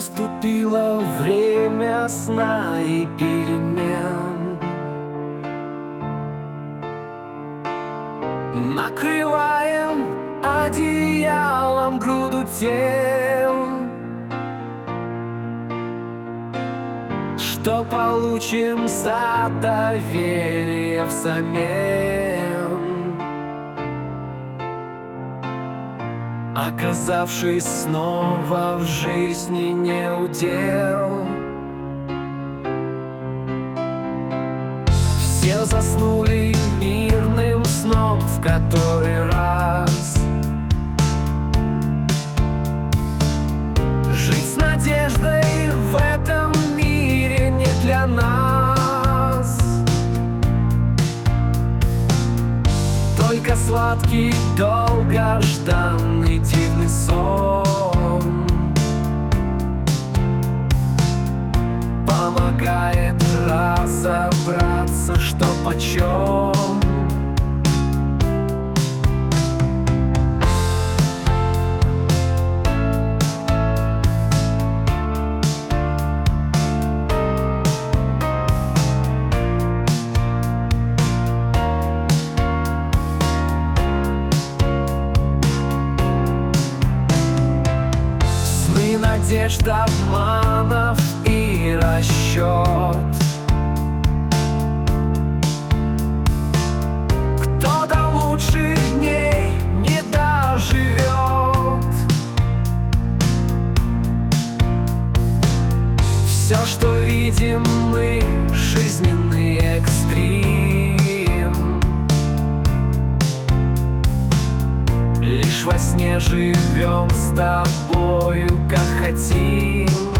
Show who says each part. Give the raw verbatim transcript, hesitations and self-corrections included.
Speaker 1: Наступило время сна и перемен. Накрываем одеялом груду тел, что получим за доверие взамен. Оказавшись снова в жизни не удел, все заснули мирным сном в который раз. Жить с надеждой в этом мире не для нас, только сладкий, долгожданный дивный сон помогает разобраться, что почем. Надежда, обманов и расчет. Кто до лучших дней не доживет. Все, что видим мы, жизненный экстрим. Лишь во сне живем с тобою, как хотим.